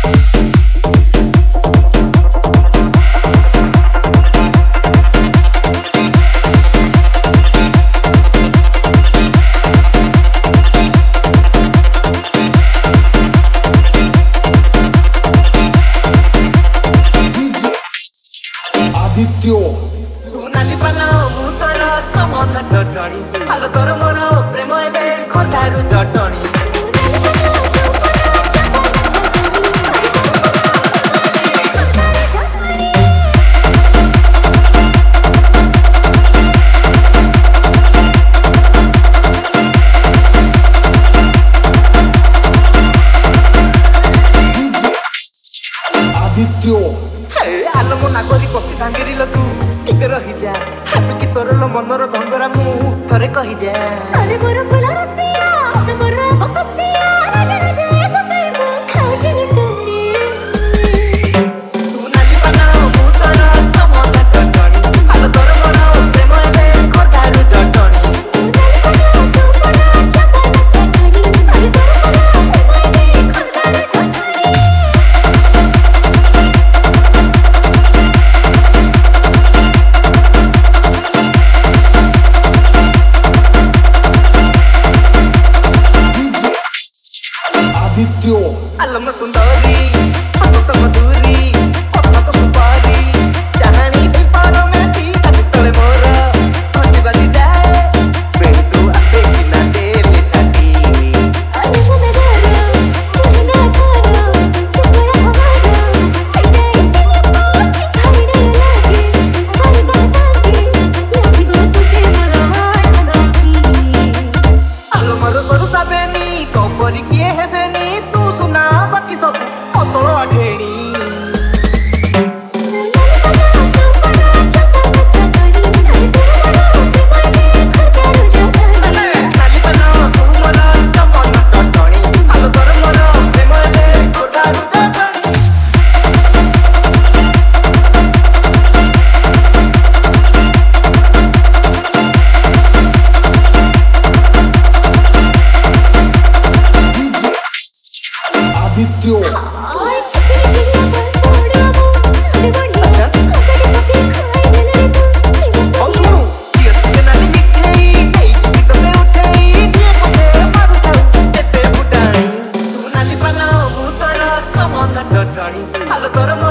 आदित्य नानी पाना मुतर तमन चटणी हाल तोर मोर प्रेम एबे खटारु चटणी आदित्य आलम नागरी बसी धांगिरी तू टिके रही जा कि तोर मनर धंगरा मु थरे कही जा अरे मोर फुल रसिया मोर बकसिया राजा राजा तमे मु खाउजिनी तोरे तू नाली पाना मुतर तमन चटणी हाल तोर मोर प्रेम एबे खटारु चटणी आदित्य आलम सुंदरी हसत मधुरी कथक सुपारी चाहनी पिपर में थी तले मोर हंसी बाजी जाए बेटू आते कि ना देले छाती अरे मन गारा कहना तारा तुम्हारा हमारा आइडे इतनी बात खाइडे लागे हर बात के लगी गो तुके मोर हाथ राखी आलम रो सरू साबेनी तो परी किए हेबेनी तू सुना बाकी सब अतल अढेणी आदित्य ओए छकरी गिरिया पर सोड़िया वो अरे बढ़िया अच्छा? हंसड़ी पपी खाई देले तू और सुनो जिया तुके नाली मिठेई कई जी तमे उठेई जिया पते मारू थाउ एते बुटाणी तू नाली पाना मुतर तमन चटणी हाल तोर